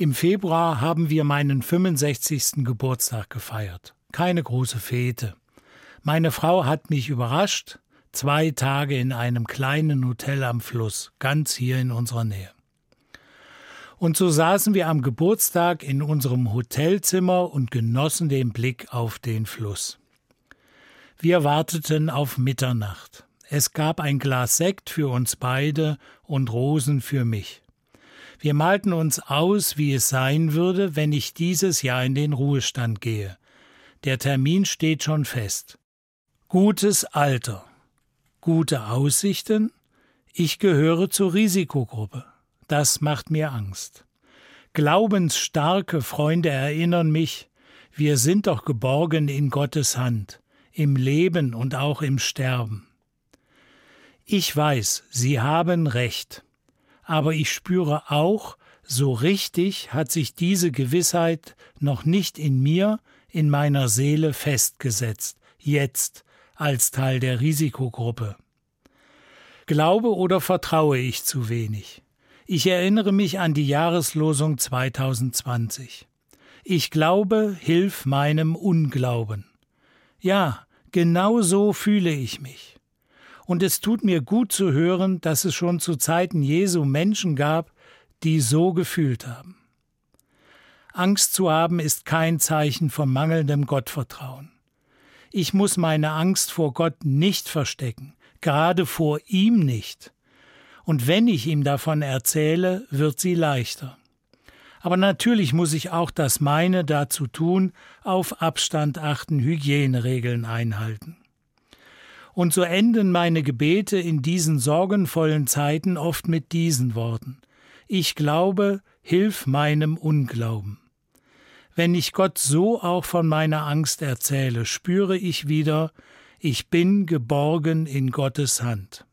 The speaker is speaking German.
Im Februar haben wir meinen 65. Geburtstag gefeiert. Keine große Fete. Meine Frau hat mich überrascht, 2 Tage in einem kleinen Hotel am Fluss, ganz hier in unserer Nähe. Und so saßen wir am Geburtstag in unserem Hotelzimmer und genossen den Blick auf den Fluss. Wir warteten auf Mitternacht. Es gab ein Glas Sekt für uns beide und Rosen für mich. Wir malten uns aus, wie es sein würde, wenn ich dieses Jahr in den Ruhestand gehe. Der Termin steht schon fest. Gutes Alter, gute Aussichten, ich gehöre zur Risikogruppe. Das macht mir Angst. Glaubensstarke Freunde erinnern mich, wir sind doch geborgen in Gottes Hand, im Leben und auch im Sterben. Ich weiß, sie haben recht, aber ich spüre auch, so richtig hat sich diese Gewissheit noch nicht in mir, in meiner Seele festgesetzt, jetzt als Teil der Risikogruppe. Glaube oder vertraue ich zu wenig? Ich erinnere mich an die Jahreslosung 2020. Ich glaube, hilf meinem Unglauben. Ja, genau so fühle ich mich. Und es tut mir gut zu hören, dass es schon zu Zeiten Jesu Menschen gab, die so gefühlt haben. Angst zu haben ist kein Zeichen von mangelndem Gottvertrauen. Ich muss meine Angst vor Gott nicht verstecken, gerade vor ihm nicht. Und wenn ich ihm davon erzähle, wird sie leichter. Aber natürlich muss ich auch das meine dazu tun, auf Abstand achten, Hygieneregeln einhalten. Und so enden meine Gebete in diesen sorgenvollen Zeiten oft mit diesen Worten. Ich glaube, hilf meinem Unglauben. Wenn ich Gott so auch von meiner Angst erzähle, spüre ich wieder, ich bin geborgen in Gottes Hand.